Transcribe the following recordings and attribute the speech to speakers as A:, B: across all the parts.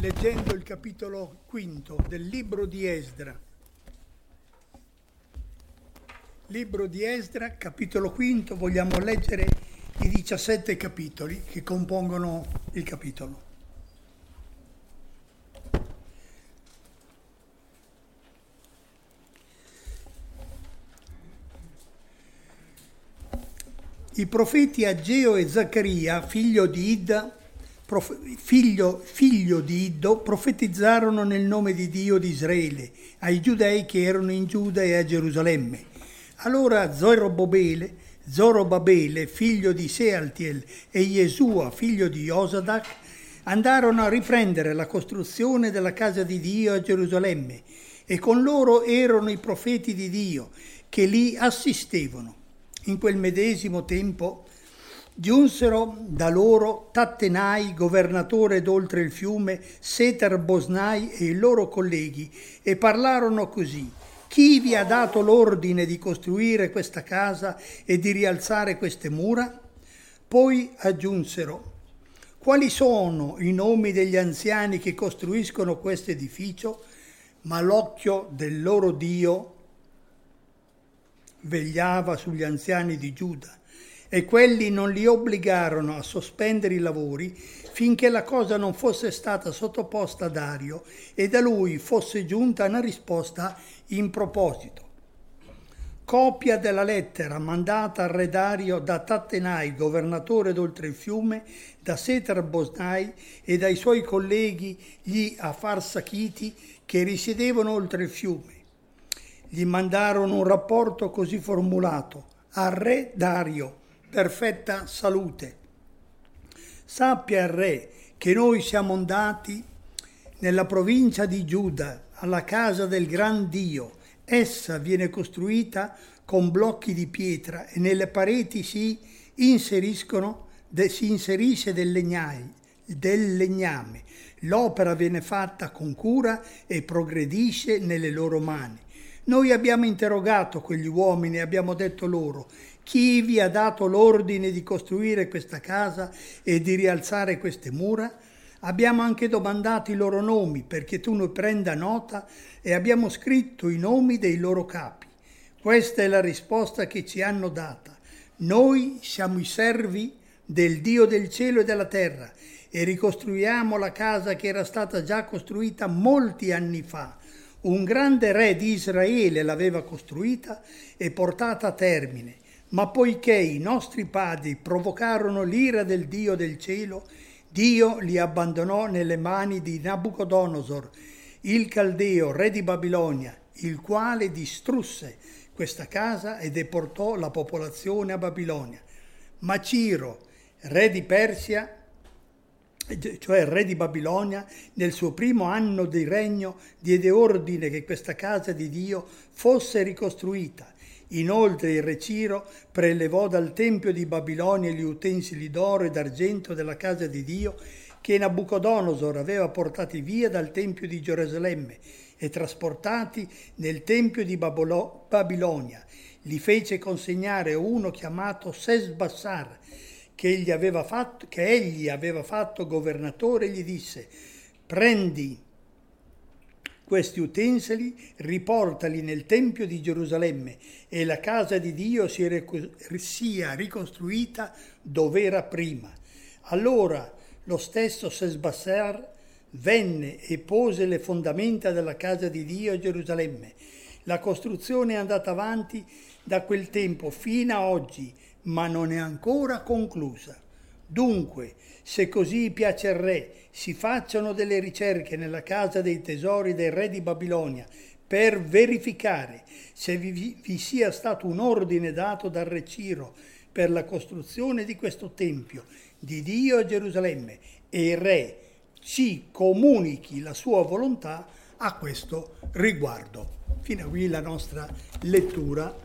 A: leggendo il capitolo quinto del libro di Esdra. Libro di Esdra, capitolo quinto, vogliamo leggere i 17 capitoli che compongono il capitolo. I profeti Ageo e Zaccaria, figlio di Iddo, profetizzarono nel nome di Dio di Israele ai giudei che erano in Giuda e a Gerusalemme. Allora Zorobabele, figlio di Sealtiel, e Yesua, figlio di Josadac, andarono a riprendere la costruzione della casa di Dio a Gerusalemme, e con loro erano i profeti di Dio che lì assistevano. In quel medesimo tempo giunsero da loro Tattenai, governatore d'oltre il fiume, Setar-Bosnai e i loro colleghi, e parlarono così: chi vi ha dato l'ordine di costruire questa casa e di rialzare queste mura? Poi aggiunsero: quali sono i nomi degli anziani che costruiscono questo edificio? Ma l'occhio del loro Dio vegliava sugli anziani di Giuda, e quelli non li obbligarono a sospendere i lavori finché la cosa non fosse stata sottoposta a Dario e da lui fosse giunta una risposta in proposito. Copia della lettera mandata al re Dario da Tattenai, governatore d'oltre il fiume, da Setar-Bosnai e dai suoi colleghi gli Afarsachiti che risiedevano oltre il fiume. Gli mandarono un rapporto così formulato: al re Dario, perfetta salute. Sappia il re che noi siamo andati nella provincia di Giuda alla casa del gran Dio. Essa viene costruita con blocchi di pietra e nelle pareti si inserisce del legname. L'opera viene fatta con cura e progredisce nelle loro mani. Noi abbiamo interrogato quegli uomini e abbiamo detto loro: chi vi ha dato l'ordine di costruire questa casa e di rialzare queste mura? Abbiamo anche domandato i loro nomi perché tu ne prenda nota e abbiamo scritto i nomi dei loro capi. Questa è la risposta che ci hanno data: noi siamo i servi del Dio del cielo e della terra e ricostruiamo la casa che era stata già costruita molti anni fa. Un grande re di Israele l'aveva costruita e portata a termine, ma poiché i nostri padri provocarono l'ira del Dio del cielo, Dio li abbandonò nelle mani di Nabucodonosor, il Caldeo, re di Babilonia, il quale distrusse questa casa e deportò la popolazione a Babilonia. Ma Ciro, re di Persia, cioè il re di Babilonia, nel suo primo anno di regno diede ordine che questa casa di Dio fosse ricostruita. Inoltre il re Ciro prelevò dal tempio di Babilonia gli utensili d'oro e d'argento della casa di Dio che Nabucodonosor aveva portati via dal tempio di Gerusalemme e trasportati nel tempio di Babilonia. Li fece consegnare uno chiamato Sesbassar, che egli aveva fatto governatore, e gli disse: prendi questi utensili, riportali nel Tempio di Gerusalemme e la casa di Dio sia ricostruita dove era prima. Allora lo stesso Sesbassar venne e pose le fondamenta della casa di Dio a Gerusalemme. La costruzione è andata avanti da quel tempo fino a oggi, ma non è ancora conclusa. Dunque, se così piace al re, si facciano delle ricerche nella casa dei tesori del re di Babilonia per verificare se vi sia stato un ordine dato dal re Ciro per la costruzione di questo tempio di Dio a Gerusalemme, e il re ci comunichi la sua volontà a questo riguardo. Fino a qui la nostra lettura.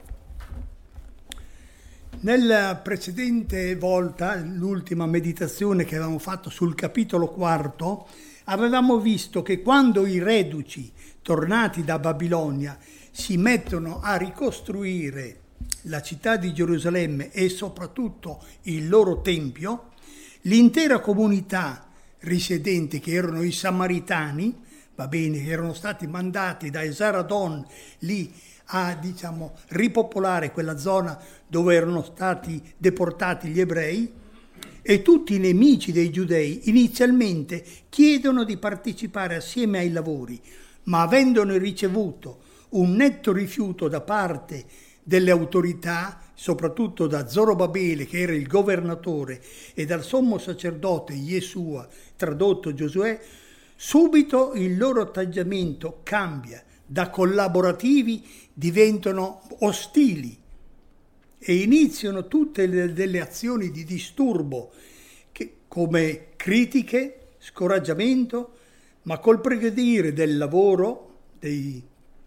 A: Nella precedente volta, l'ultima meditazione che avevamo fatto sul capitolo quarto, avevamo visto che quando i reduci tornati da Babilonia si mettono a ricostruire la città di Gerusalemme e soprattutto il loro tempio, l'intera comunità risiedenti, che erano i Samaritani, va bene, erano stati mandati da Esaradon lì a, ripopolare quella zona dove erano stati deportati gli ebrei, e tutti i nemici dei giudei inizialmente chiedono di partecipare assieme ai lavori, ma avendone ricevuto un netto rifiuto da parte delle autorità, soprattutto da Zorobabele, che era il governatore, e dal sommo sacerdote Yeshua, tradotto Giosuè, subito il loro atteggiamento cambia, da collaborativi diventano ostili e iniziano tutte delle azioni di disturbo, come critiche, scoraggiamento, ma col progredire del lavoro dei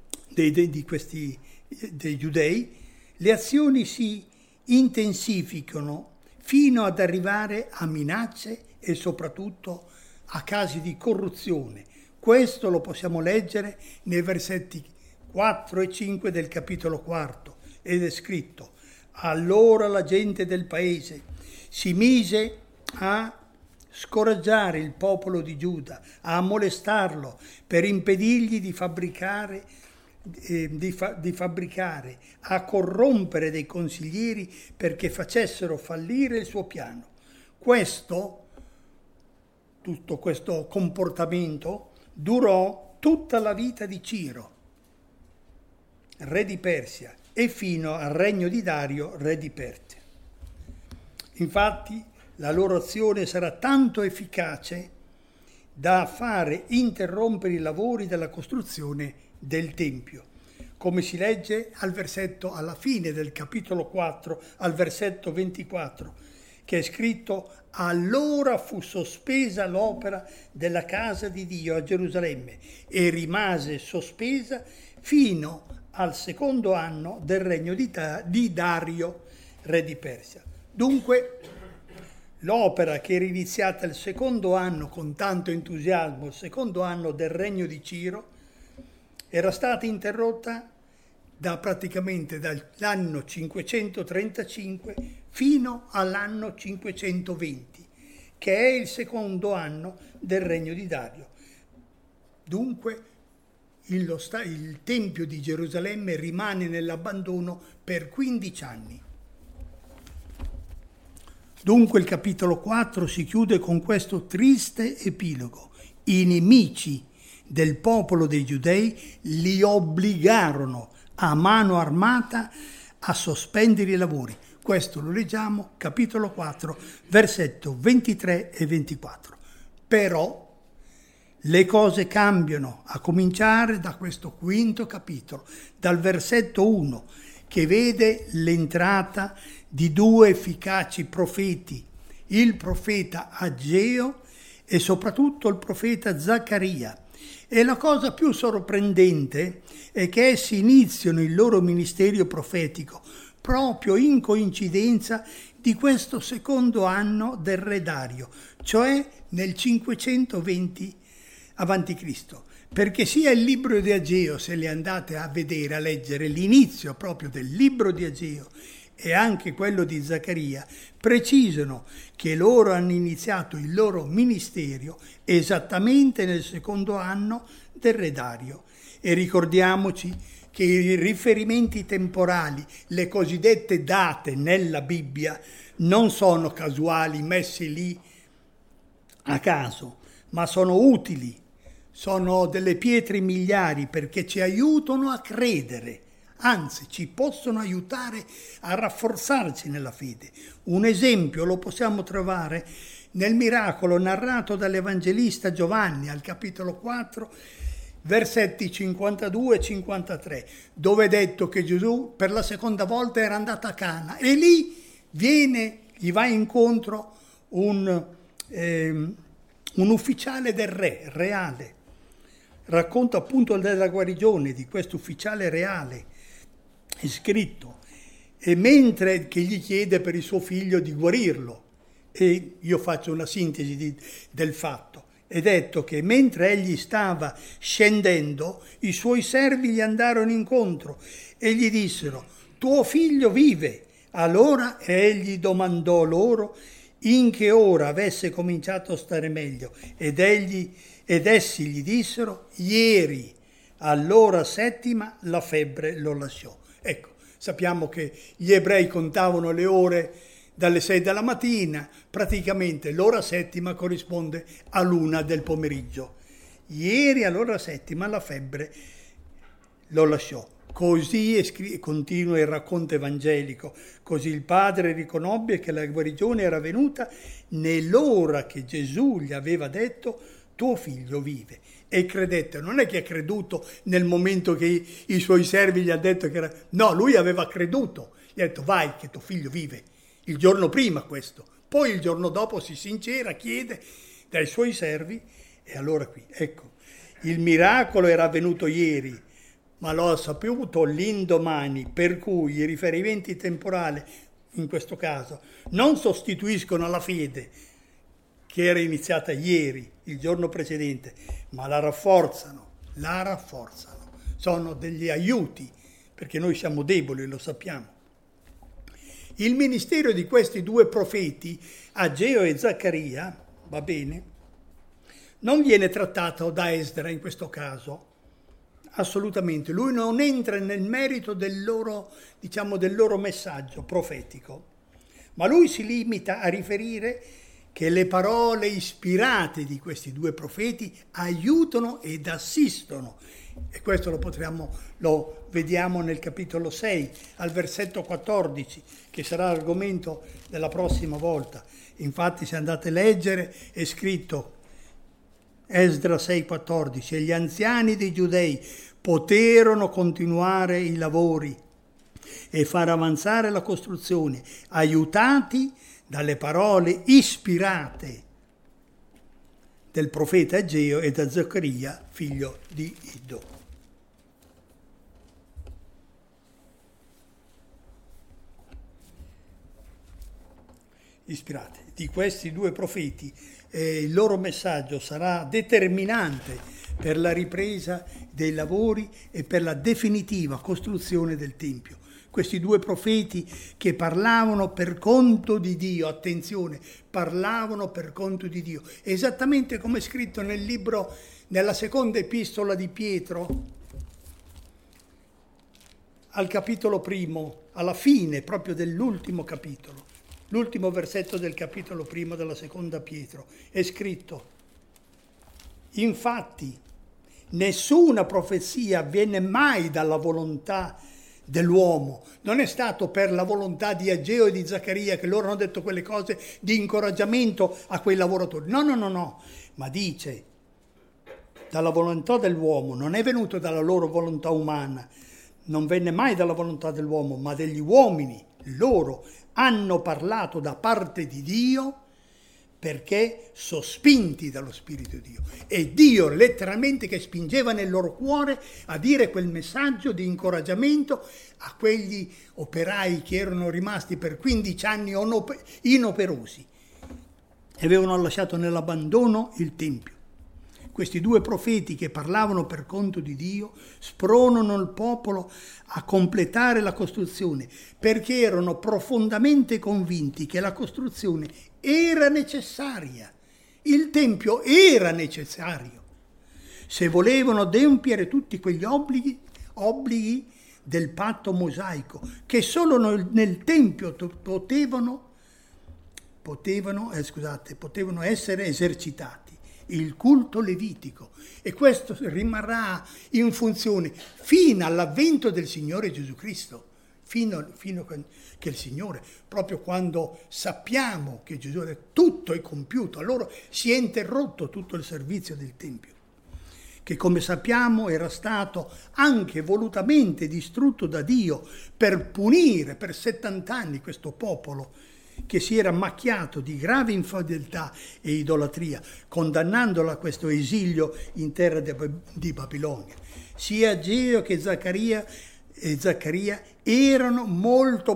A: giudei, le azioni si intensificano fino ad arrivare a minacce e soprattutto a casi di corruzione. Questo lo possiamo leggere nei versetti 4 e 5 del capitolo 4, ed è scritto: allora la gente del paese si mise a scoraggiare il popolo di Giuda, a molestarlo per impedirgli di fabbricare, a corrompere dei consiglieri perché facessero fallire il suo piano. Tutto questo comportamento durò tutta la vita di Ciro, re di Persia, e fino al regno di Dario, re di Persia. Infatti la loro azione sarà tanto efficace da fare interrompere i lavori della costruzione del Tempio, come si legge alla fine del capitolo 4, al versetto 24, che è scritto: allora fu sospesa l'opera della casa di Dio a Gerusalemme e rimase sospesa fino al secondo anno del regno di Dario, re di Persia. Dunque, l'opera che era iniziata il secondo anno con tanto entusiasmo, il secondo anno del regno di Ciro, era stata interrotta praticamente dall'anno 535 fino all'anno 520, che è il secondo anno del regno di Dario. Dunque, il Tempio di Gerusalemme rimane nell'abbandono per 15 anni. Dunque il capitolo 4 si chiude con questo triste epilogo. I nemici del popolo dei Giudei li obbligarono a mano armata a sospendere i lavori. Questo lo leggiamo, capitolo 4, versetto 23 e 24. Però le cose cambiano, a cominciare da questo quinto capitolo, dal versetto 1, che vede l'entrata di due efficaci profeti, il profeta Ageo e soprattutto il profeta Zaccaria. E la cosa più sorprendente è che essi iniziano il loro ministero profetico proprio in coincidenza di questo secondo anno del re Dario, cioè nel 520 avanti Cristo, perché sia il libro di Ageo, se li andate a vedere, a leggere l'inizio proprio del libro di Ageo e anche quello di Zaccaria, precisano che loro hanno iniziato il loro ministero esattamente nel secondo anno del re Dario. E ricordiamoci che i riferimenti temporali, le cosiddette date nella Bibbia, non sono casuali, messi lì a caso, ma sono utili. Sono delle pietre miliari perché ci aiutano a credere, anzi ci possono aiutare a rafforzarci nella fede. Un esempio lo possiamo trovare nel miracolo narrato dall'Evangelista Giovanni al capitolo 4, versetti 52 e 53, dove è detto che Gesù per la seconda volta era andato a Cana e lì gli va incontro un ufficiale del re, reale. Racconta appunto della guarigione di questo ufficiale reale, è scritto, e mentre che gli chiede per il suo figlio di guarirlo, e io faccio una sintesi del fatto, è detto che mentre egli stava scendendo, i suoi servi gli andarono incontro e gli dissero: tuo figlio vive. Allora egli domandò loro in che ora avesse cominciato a stare meglio, ed essi gli dissero: ieri all'ora settima la febbre lo lasciò. Ecco, sappiamo che gli ebrei contavano le ore dalle 6 della mattina, praticamente l'ora settima corrisponde all'1 del pomeriggio. Ieri all'ora settima la febbre lo lasciò. Così continua il racconto evangelico. Così il padre riconobbe che la guarigione era venuta nell'ora che Gesù gli aveva detto: tuo figlio vive. E credette. Non è che ha creduto nel momento che i suoi servi gli hanno detto che era... No, lui aveva creduto. Gli ha detto: vai che tuo figlio vive. Il giorno prima questo. Poi il giorno dopo si sincera, chiede dai suoi servi, e allora qui, ecco, il miracolo era avvenuto ieri, ma l'ho saputo l'indomani, per cui i riferimenti temporali, in questo caso, non sostituiscono la fede che era iniziata ieri, il giorno precedente, ma la rafforzano. Sono degli aiuti, perché noi siamo deboli, lo sappiamo. Il ministero di questi due profeti, Ageo e Zaccaria, va bene, non viene trattato da Esdra in questo caso. Assolutamente, lui non entra nel merito del loro messaggio profetico, ma lui si limita a riferire che le parole ispirate di questi due profeti aiutano ed assistono, e questo lo vediamo nel capitolo 6 al versetto 14, che sarà argomento della prossima volta. Infatti, se andate a leggere, è scritto Esdra 6,14: e gli anziani dei Giudei poterono continuare i lavori e far avanzare la costruzione, aiutati dalle parole ispirate del profeta Ageo e da Zaccaria, figlio di Iddo. Ispirate. Di questi due profeti, il loro messaggio sarà determinante per la ripresa dei lavori e per la definitiva costruzione del Tempio. Questi due profeti che parlavano per conto di Dio, attenzione, parlavano per conto di Dio, esattamente come è scritto nel libro, nella seconda epistola di Pietro, al capitolo primo, alla fine proprio dell'ultimo capitolo. L'ultimo versetto del capitolo primo della seconda Pietro, è scritto: infatti nessuna profezia avviene mai dalla volontà dell'uomo. Non è stato per la volontà di Ageo e di Zaccaria che loro hanno detto quelle cose di incoraggiamento a quei lavoratori. No, ma dice dalla volontà dell'uomo, non è venuto dalla loro volontà umana, non venne mai dalla volontà dell'uomo, ma degli uomini. Loro hanno parlato da parte di Dio perché sospinti dallo Spirito di Dio. E Dio letteralmente che spingeva nel loro cuore a dire quel messaggio di incoraggiamento a quegli operai che erano rimasti per 15 anni inoperosi e avevano lasciato nell'abbandono il Tempio. Questi due profeti che parlavano per conto di Dio spronano il popolo a completare la costruzione perché erano profondamente convinti che la costruzione era necessaria, il Tempio era necessario. Se volevano adempiere tutti quegli obblighi del patto mosaico che solo nel Tempio potevano essere esercitati. Il culto levitico, e questo rimarrà in funzione fino all'avvento del Signore Gesù Cristo, fino che il Signore, proprio quando sappiamo che Gesù ha detto tutto è compiuto, allora si è interrotto tutto il servizio del Tempio, che come sappiamo era stato anche volutamente distrutto da Dio per punire per 70 anni questo popolo che si era macchiato di grave infedeltà e idolatria, condannandolo a questo esilio in terra di Babilonia. Sia Ageo che Zaccaria erano molto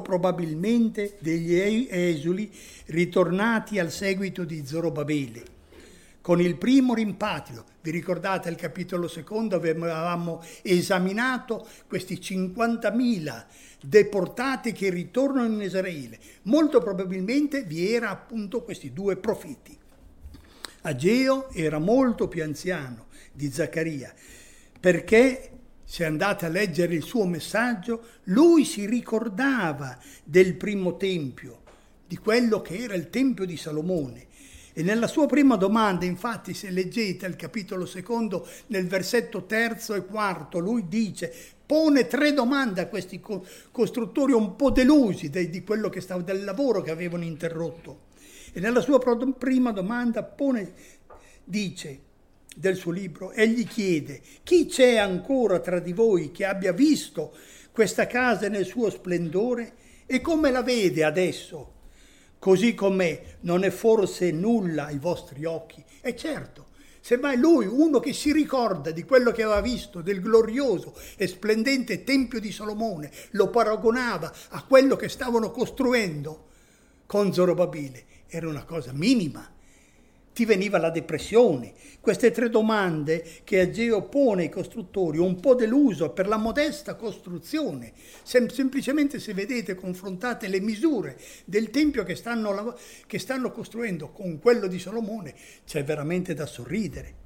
A: probabilmente degli esuli ritornati al seguito di Zorobabele, con il primo rimpatrio. Vi ricordate il capitolo secondo, avevamo esaminato questi 50.000 deportati che ritornano in Israele. Molto probabilmente vi era appunto questi due profeti. Ageo era molto più anziano di Zaccaria, perché se andate a leggere il suo messaggio, lui si ricordava del primo tempio, di quello che era il tempio di Salomone. E nella sua prima domanda, infatti, se leggete il capitolo secondo, nel versetto 3 e 4, lui dice, pone 3 domande a questi costruttori un po' delusi di quello che stava, del lavoro che avevano interrotto. E nella sua prima domanda dice del suo libro, egli chiede, chi c'è ancora tra di voi che abbia visto questa casa nel suo splendore e come la vede adesso? Così com'è, non è forse nulla ai vostri occhi? E certo, semmai lui, uno che si ricorda di quello che aveva visto, del glorioso e splendente Tempio di Salomone, lo paragonava a quello che stavano costruendo con Zorobabele. Era una cosa minima. Ti veniva la depressione. Queste 3 domande che Ageo pone ai costruttori, un po' deluso per la modesta costruzione. Semplicemente se vedete, confrontate le misure del tempio che stanno costruendo con quello di Salomone, c'è veramente da sorridere.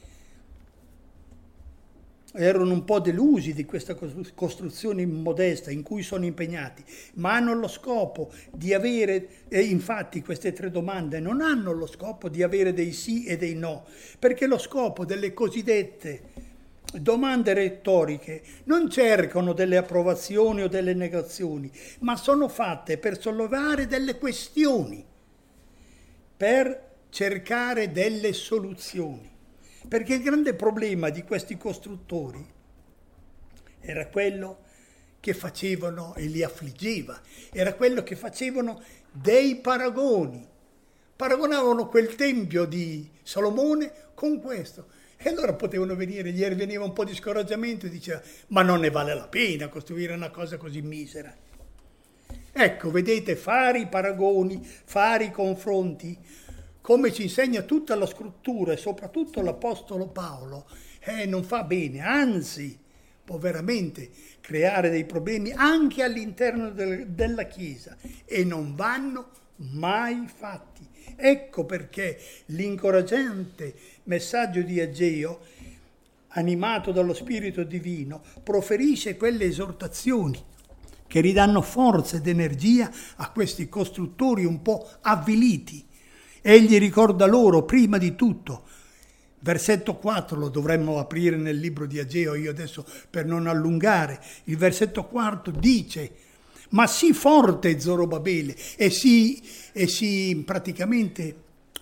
A: Erano un po' delusi di questa costruzione modesta in cui sono impegnati, ma hanno lo scopo di avere, e infatti queste 3 domande non hanno lo scopo di avere dei sì e dei no, perché lo scopo delle cosiddette domande retoriche non cercano delle approvazioni o delle negazioni, ma sono fatte per sollevare delle questioni, per cercare delle soluzioni. Perché il grande problema di questi costruttori era quello che facevano e li affliggeva, era quello che facevano dei paragoni. Paragonavano quel tempio di Salomone con questo. E allora potevano venire, gli veniva un po' di scoraggiamento e diceva, ma non ne vale la pena costruire una cosa così misera. Ecco, vedete, fare i paragoni, fare i confronti, come ci insegna tutta la scrittura e soprattutto l'Apostolo Paolo, non fa bene, anzi può veramente creare dei problemi anche all'interno della Chiesa e non vanno mai fatti. Ecco perché l'incoraggiante messaggio di Ageo, animato dallo Spirito Divino, proferisce quelle esortazioni che ridanno forza ed energia a questi costruttori un po' avviliti. Egli ricorda loro prima di tutto, versetto 4 lo dovremmo aprire nel libro di Ageo, io adesso per non allungare, il versetto 4 dice, ma sii forte Zorobabele, e si praticamente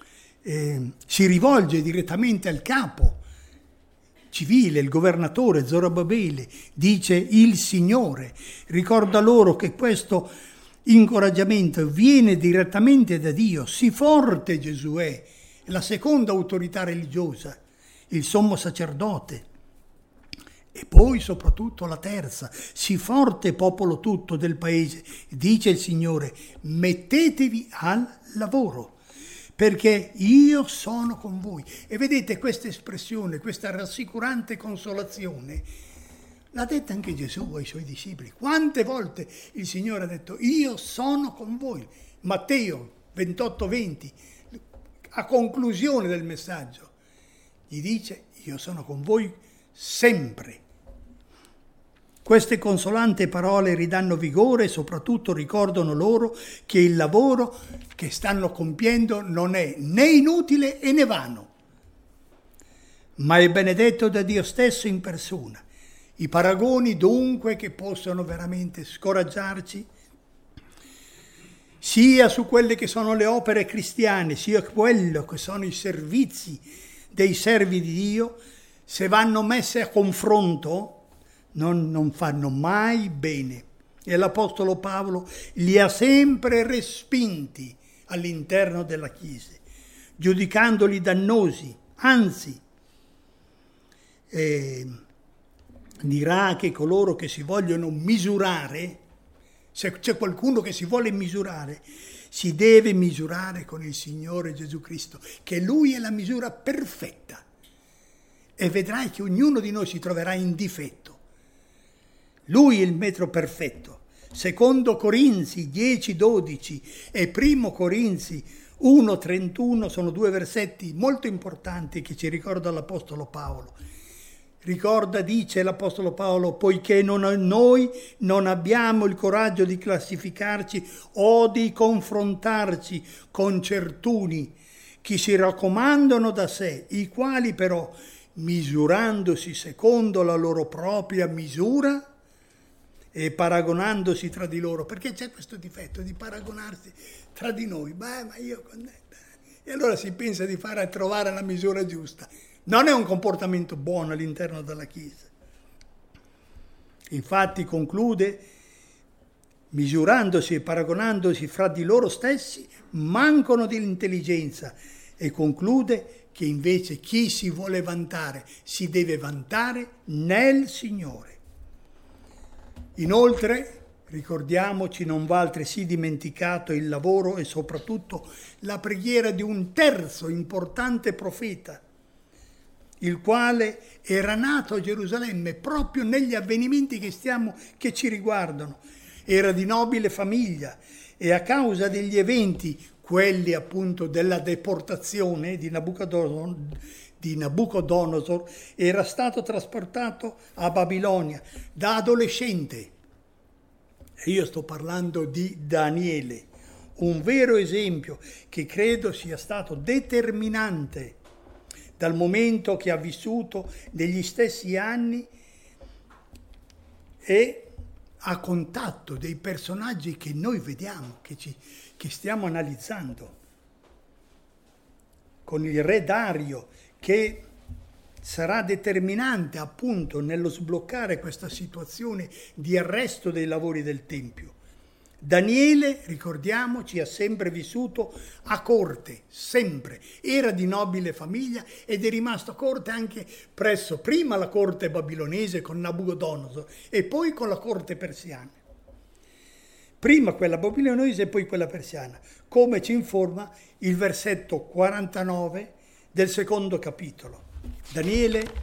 A: si rivolge direttamente al capo civile, il governatore Zorobabele, dice il Signore, ricorda loro che questo incoraggiamento viene direttamente da Dio. Sii forte Giosuè, la seconda autorità religiosa, il sommo sacerdote, e poi soprattutto la terza, sii forte popolo tutto del paese, dice il Signore, mettetevi al lavoro, perché io sono con voi. E vedete questa espressione, questa rassicurante consolazione, l'ha detta anche Gesù ai suoi discepoli. Quante volte il Signore ha detto, io sono con voi. Matteo 28:20, a conclusione del messaggio, gli dice, io sono con voi sempre. Queste consolanti parole ridanno vigore e soprattutto ricordano loro che il lavoro che stanno compiendo non è né inutile né vano, ma è benedetto da Dio stesso in persona. I paragoni dunque che possono veramente scoraggiarci, sia su quelle che sono le opere cristiane, sia quello che sono i servizi dei servi di Dio, se vanno messe a confronto, non fanno mai bene. E l'Apostolo Paolo li ha sempre respinti all'interno della Chiesa, giudicandoli dannosi, anzi, dirà che coloro che si vogliono misurare, se c'è qualcuno che si vuole misurare, si deve misurare con il Signore Gesù Cristo, che Lui è la misura perfetta. E vedrai che ognuno di noi si troverà in difetto. Lui è il metro perfetto. Secondo Corinzi 10:12 e Primo Corinzi 1:31 sono due versetti molto importanti che ci ricorda l'Apostolo Paolo. Dice l'Apostolo Paolo, poiché noi non abbiamo il coraggio di classificarci o di confrontarci con certuni che si raccomandano da sé, i quali però, misurandosi secondo la loro propria misura e paragonandosi tra di loro, perché c'è questo difetto di paragonarsi tra di noi, ma io con te. E allora si pensa di trovare la misura giusta. Non è un comportamento buono all'interno della Chiesa. Infatti conclude, misurandosi e paragonandosi fra di loro stessi, mancano di intelligenza, e conclude che invece chi si vuole vantare si deve vantare nel Signore. Inoltre, ricordiamoci, non va altresì dimenticato il lavoro e soprattutto la preghiera di un terzo importante profeta, il quale era nato a Gerusalemme proprio negli avvenimenti che ci riguardano. Era di nobile famiglia e a causa degli eventi, quelli appunto della deportazione di Nabucodonosor, era stato trasportato a Babilonia da adolescente. E io sto parlando di Daniele, un vero esempio che credo sia stato determinante dal momento che ha vissuto negli stessi anni e a contatto dei personaggi che noi vediamo, che stiamo analizzando, con il re Dario, che sarà determinante appunto nello sbloccare questa situazione di arresto dei lavori del Tempio. Daniele, ricordiamoci, ha sempre vissuto a corte, sempre. Era di nobile famiglia ed è rimasto a corte anche presso prima la corte babilonese con Nabucodonosor e poi con la corte persiana. Prima quella babilonese e poi quella persiana, come ci informa il versetto 49 del secondo capitolo. Daniele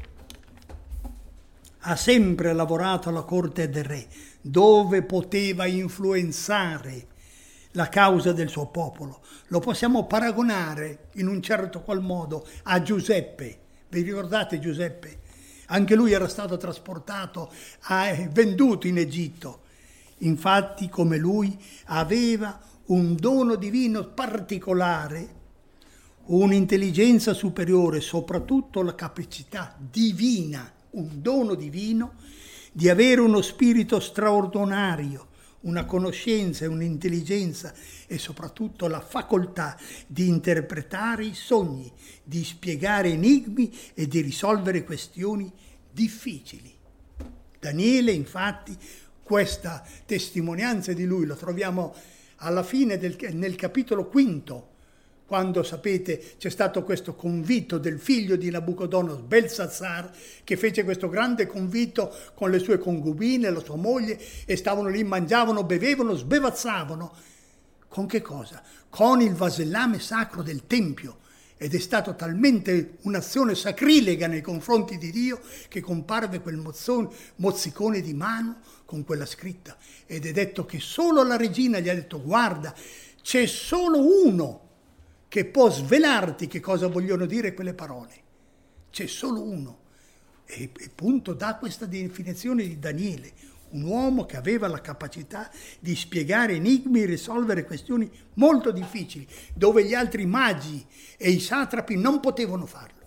A: ha sempre lavorato alla corte del re, dove poteva influenzare la causa del suo popolo. Lo possiamo paragonare in un certo qual modo a Giuseppe. Vi ricordate Giuseppe? Anche lui era stato trasportato, venduto in Egitto. Infatti, come lui, aveva un dono divino particolare, un'intelligenza superiore, soprattutto la capacità divina, un dono divino, di avere uno spirito straordinario, una conoscenza e un'intelligenza e soprattutto la facoltà di interpretare i sogni, di spiegare enigmi e di risolvere questioni difficili. Daniele, infatti, questa testimonianza di lui lo troviamo alla fine nel capitolo 5, quando, sapete, c'è stato questo convito del figlio di Nabucodonosor, Belsazzar, che fece questo grande convito con le sue concubine, la sua moglie, e stavano lì, mangiavano, bevevano, sbevazzavano. Con che cosa? Con il vasellame sacro del Tempio. Ed è stato talmente un'azione sacrilega nei confronti di Dio che comparve quel mozzicone di mano con quella scritta. Ed è detto che solo la regina gli ha detto: guarda, c'è solo uno che può svelarti che cosa vogliono dire quelle parole. C'è solo uno. E appunto dà questa definizione di Daniele, un uomo che aveva la capacità di spiegare enigmi e risolvere questioni molto difficili, dove gli altri magi e i satrapi non potevano farlo.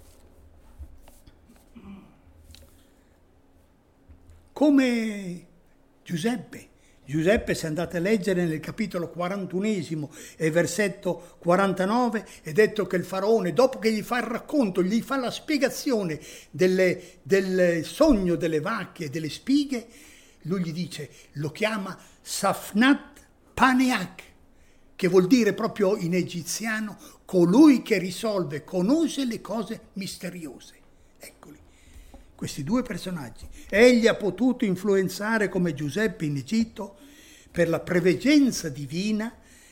A: Come Giuseppe, se andate a leggere nel capitolo 41 e versetto 49, è detto che il faraone, dopo che gli fa il racconto, gli fa la spiegazione del sogno delle vacche e delle spighe, lui gli dice, lo chiama Safnat Paneach, che vuol dire proprio in egiziano colui che risolve, conosce le cose misteriose. Eccoli, questi due personaggi. Egli ha potuto influenzare come Giuseppe in Egitto per la preveggenza divina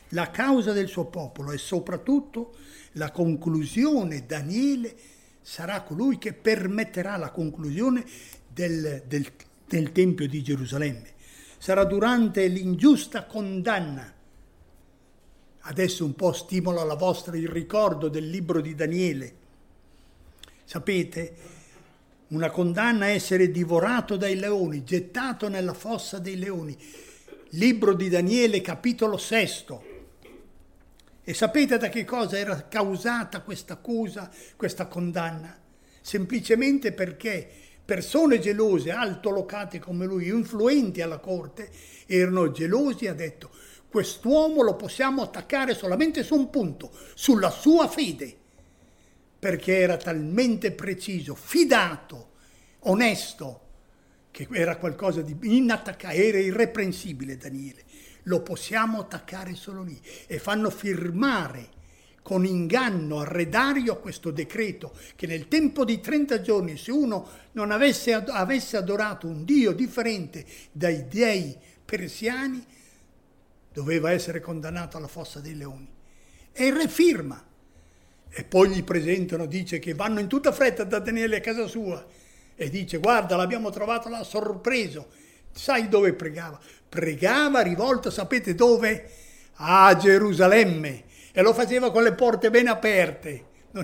A: la causa del suo popolo e soprattutto la conclusione. Daniele sarà colui che permetterà la conclusione del Tempio di Gerusalemme. Sarà durante l'ingiusta condanna. Adesso un po' stimola il ricordo del libro di Daniele. Sapete, una condanna a essere divorato dai leoni, gettato nella fossa dei leoni. Libro di Daniele, capitolo 6. E sapete da che cosa era causata questa accusa, questa condanna? Semplicemente perché persone gelose, altolocate come lui, influenti alla corte, erano gelosi e ha detto: quest'uomo lo possiamo attaccare solamente su un punto, sulla sua fede, perché era talmente preciso, fidato, onesto, che era qualcosa di inattaccabile, era irreprensibile Daniele. Lo possiamo attaccare solo lì. E fanno firmare con inganno a Dario questo decreto che nel tempo di 30 giorni, se uno non avesse adorato un dio differente dai dei persiani, doveva essere condannato alla fossa dei leoni. E il re firma. E poi gli presentano, dice che vanno in tutta fretta da Daniele a casa sua e dice: guarda, l'abbiamo trovato là, sorpreso. Sai dove pregava? Pregava rivolto, sapete dove? A Gerusalemme. E lo faceva con le porte ben aperte,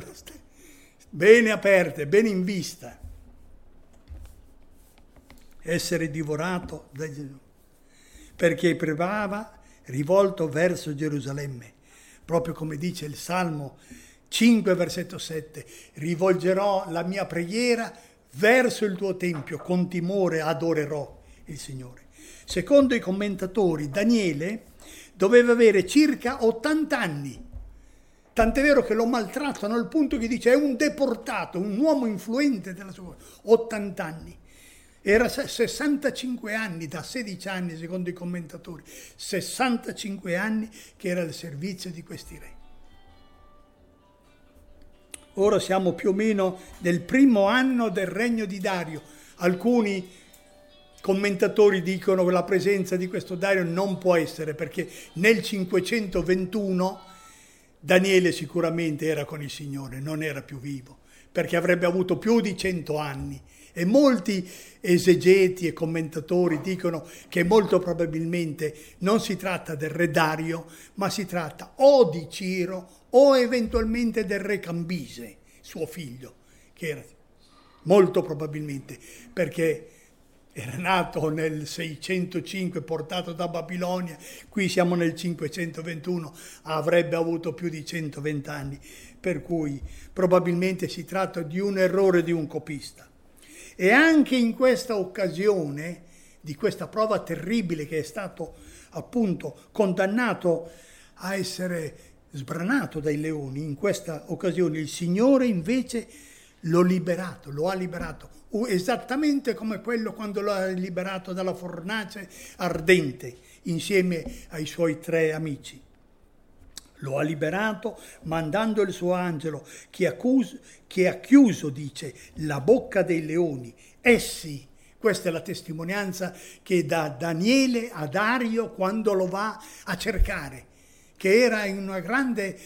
A: ben in vista. Essere divorato da Gesù. Perché pregava rivolto verso Gerusalemme. Proprio come dice il Salmo 5, versetto 7. Rivolgerò la mia preghiera verso il tuo tempio, con timore adorerò il Signore. Secondo i commentatori, Daniele doveva avere circa 80 anni. Tant'è vero che lo maltrattano al punto che dice è un deportato, un uomo influente della sua 80 anni. Era 65 anni, da 16 anni secondo i commentatori, 65 anni che era al servizio di questi re. Ora siamo più o meno nel primo anno del regno di Dario. Alcuni commentatori dicono che la presenza di questo Dario non può essere, perché nel 521 Daniele sicuramente era con il Signore, non era più vivo, perché avrebbe avuto più di 100 anni. E molti esegeti e commentatori dicono che molto probabilmente non si tratta del re Dario, ma si tratta o di Ciro o eventualmente del re Cambise, suo figlio, che era molto probabilmente, perché era nato nel 605, portato da Babilonia, qui siamo nel 521, avrebbe avuto più di 120 anni, per cui probabilmente si tratta di un errore di un copista. E anche in questa occasione, di questa prova terribile che è stato appunto condannato a essere sbranato dai leoni, in questa occasione il Signore invece lo ha liberato, esattamente come quello quando lo ha liberato dalla fornace ardente insieme ai suoi 3 amici. Lo ha liberato mandando il suo angelo che ha chiuso, dice, la bocca dei leoni. Essi, questa è la testimonianza che dà Daniele a Dario quando lo va a cercare, che era in una grande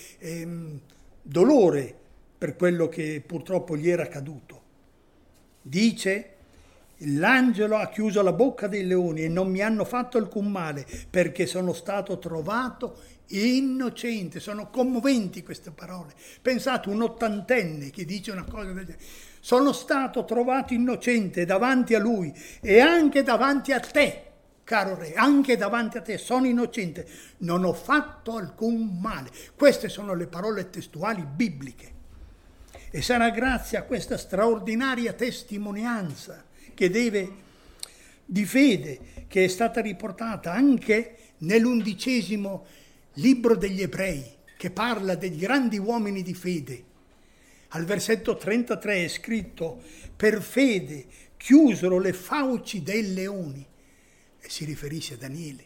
A: dolore per quello che purtroppo gli era accaduto. Dice: l'angelo ha chiuso la bocca dei leoni e non mi hanno fatto alcun male, perché sono stato trovato innocente. Sono commoventi queste parole. Pensate, un ottantenne che dice una cosa del genere. Sono stato trovato innocente davanti a lui e anche davanti a te, caro re, anche davanti a te sono innocente, non ho fatto alcun male. Queste sono le parole testuali bibliche. E sarà grazie a questa straordinaria testimonianza di fede che è stata riportata anche nell'11° libro degli Ebrei, che parla degli grandi uomini di fede. Al versetto 33 è scritto: per fede chiusero le fauci dei leoni, e si riferisce a Daniele,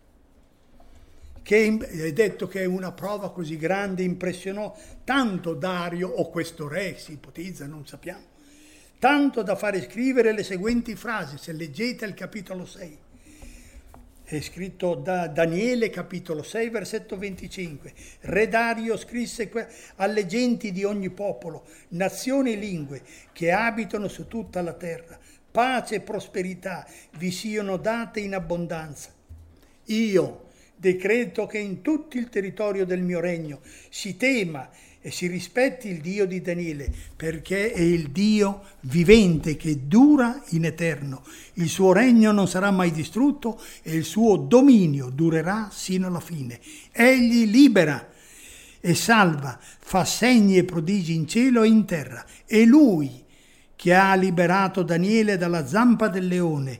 A: che è detto che una prova così grande impressionò tanto Dario, o questo re, si ipotizza, non sappiamo, tanto da fare scrivere le seguenti frasi, se leggete il capitolo 6. È scritto da Daniele, capitolo 6, versetto 25. Re Dario scrisse alle genti di ogni popolo, nazioni e lingue che abitano su tutta la terra. Pace e prosperità vi siano date in abbondanza. Io decreto che in tutto il territorio del mio regno si tema e si rispetti il Dio di Daniele, perché è il Dio vivente che dura in eterno. Il suo regno non sarà mai distrutto e il suo dominio durerà sino alla fine. Egli libera e salva, fa segni e prodigi in cielo e in terra. È lui che ha liberato Daniele dalla zampa del leone.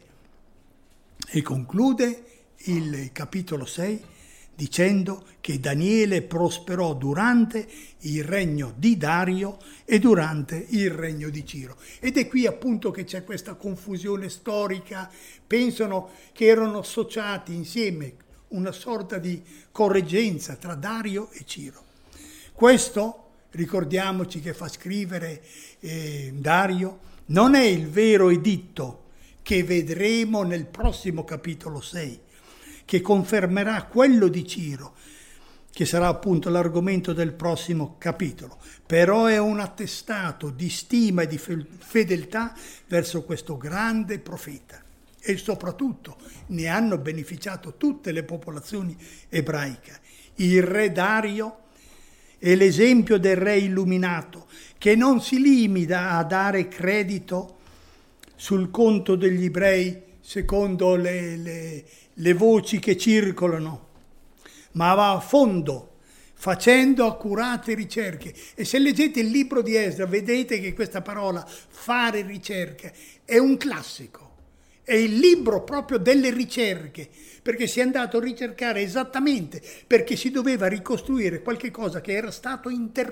A: E conclude il capitolo 6 dicendo che Daniele prosperò durante il regno di Dario e durante il regno di Ciro. Ed è qui appunto che c'è questa confusione storica, pensano che erano associati insieme, una sorta di correggenza tra Dario e Ciro. Questo, ricordiamoci che fa scrivere Dario, non è il vero editto che vedremo nel prossimo capitolo 6, che confermerà quello di Ciro, che sarà appunto l'argomento del prossimo capitolo. Però è un attestato di stima e di fedeltà verso questo grande profeta. E soprattutto ne hanno beneficiato tutte le popolazioni ebraiche. Il re Dario è l'esempio del re illuminato, che non si limita a dare credito sul conto degli ebrei secondo le voci che circolano, ma va a fondo, facendo accurate ricerche. E se leggete il libro di Esdra, vedete che questa parola, fare ricerche, è un classico. È il libro proprio delle ricerche, perché si è andato a ricercare esattamente, perché si doveva ricostruire qualche cosa che era stato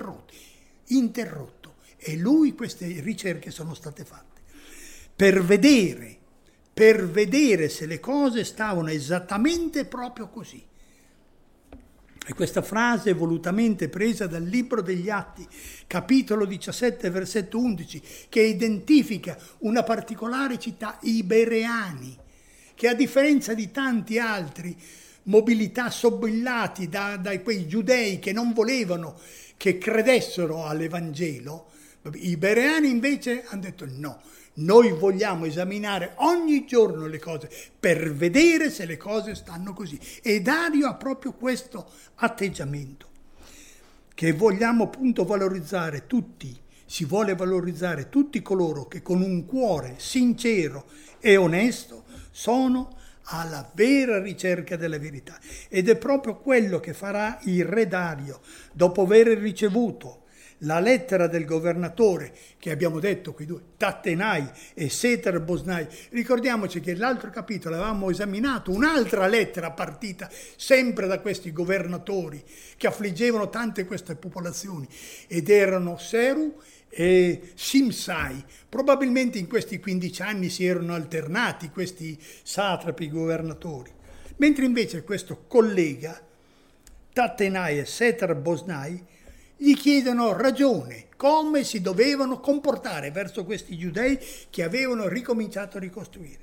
A: interrotto. E queste ricerche sono state fatte per vedere se le cose stavano esattamente proprio così. E questa frase è volutamente presa dal libro degli Atti, capitolo 17, versetto 11, che identifica una particolare città, i Bereani, che a differenza di tanti altri mobilità sobillati da quei giudei che non volevano che credessero all'Evangelo, i Bereani invece hanno detto no. Noi vogliamo esaminare ogni giorno le cose per vedere se le cose stanno così. E Dario ha proprio questo atteggiamento, che vogliamo appunto valorizzare tutti. Si vuole valorizzare tutti coloro che con un cuore sincero e onesto sono alla vera ricerca della verità. Ed è proprio quello che farà il re Dario dopo aver ricevuto la lettera del governatore, che abbiamo detto, quei due, Tattenai e Setar Bosnai. Ricordiamoci che nell'altro capitolo avevamo esaminato un'altra lettera partita sempre da questi governatori che affliggevano tante queste popolazioni, ed erano Seru e Simsai. Probabilmente in questi 15 anni si erano alternati questi satrapi governatori, mentre invece questo collega, Tattenai e Setar Bosnai, gli chiedono ragione, come si dovevano comportare verso questi giudei che avevano ricominciato a ricostruire.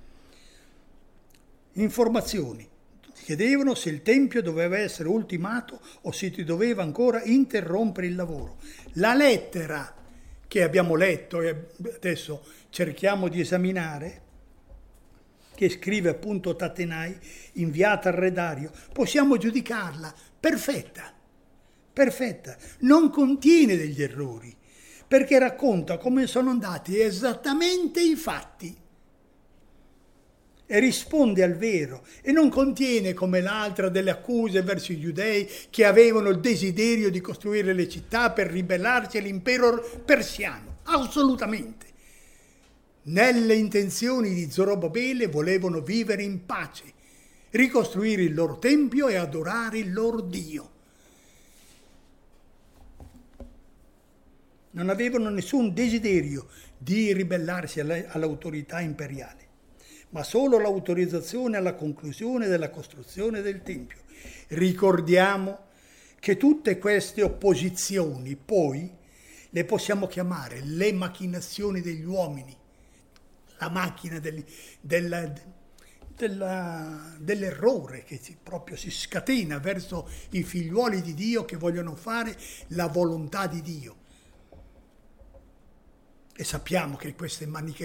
A: Informazioni. Chiedevano se il tempio doveva essere ultimato o se si doveva ancora interrompere il lavoro. La lettera che abbiamo letto e adesso cerchiamo di esaminare, che scrive appunto Tattenai, inviata al re Dario, possiamo giudicarla perfetta, non contiene degli errori, perché racconta come sono andati esattamente i fatti e risponde al vero, e non contiene come l'altra delle accuse verso i giudei che avevano il desiderio di costruire le città per ribellarsi all'impero persiano. Assolutamente. Nelle intenzioni di Zorobabele volevano vivere in pace, ricostruire il loro tempio e adorare il loro Dio. Non avevano nessun desiderio di ribellarsi all'autorità imperiale, ma solo l'autorizzazione alla conclusione della costruzione del Tempio. Ricordiamo che tutte queste opposizioni poi le possiamo chiamare le macchinazioni degli uomini, la macchina dell'errore che proprio si scatena verso i figliuoli di Dio che vogliono fare la volontà di Dio. E sappiamo che queste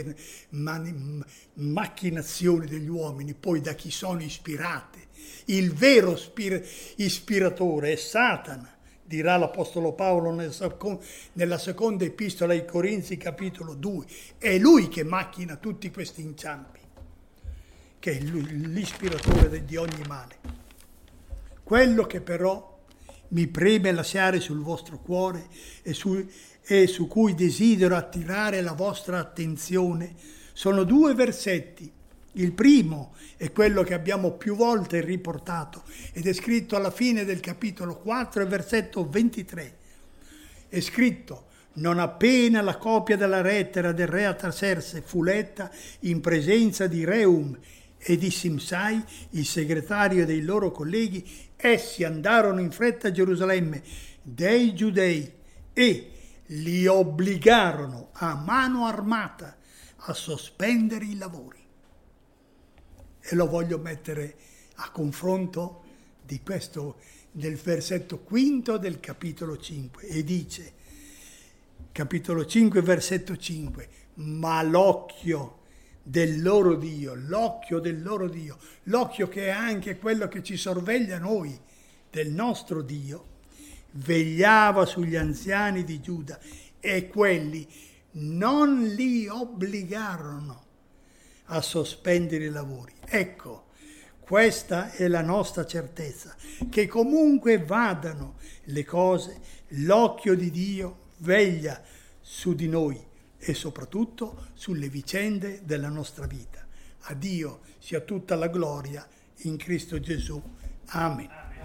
A: macchinazioni degli uomini poi da chi sono ispirate? Il vero ispiratore è Satana, dirà l'Apostolo Paolo nella seconda epistola ai Corinzi, capitolo 2. È lui che macchina tutti questi inciampi, che è l'ispiratore di ogni male. Quello che però mi preme lasciare sul vostro cuore e su cui desidero attirare la vostra attenzione sono 2 versetti. Il primo è quello che abbiamo più volte riportato ed è scritto alla fine del capitolo 4, versetto 23. È scritto: non appena la copia della lettera del re Artaserse fu letta in presenza di Reum e di Simsai, il segretario dei loro colleghi, essi andarono in fretta a Gerusalemme dei Giudei e li obbligarono a mano armata a sospendere i lavori. E lo voglio mettere a confronto di questo, del versetto quinto del capitolo 5, e dice, capitolo 5, versetto 5, ma l'occhio del loro Dio, l'occhio che è anche quello che ci sorveglia noi, del nostro Dio, vegliava sugli anziani di Giuda e quelli non li obbligarono a sospendere i lavori. Ecco, questa è la nostra certezza, che comunque vadano le cose, l'occhio di Dio veglia su di noi e soprattutto sulle vicende della nostra vita. A Dio sia tutta la gloria in Cristo Gesù. Amen.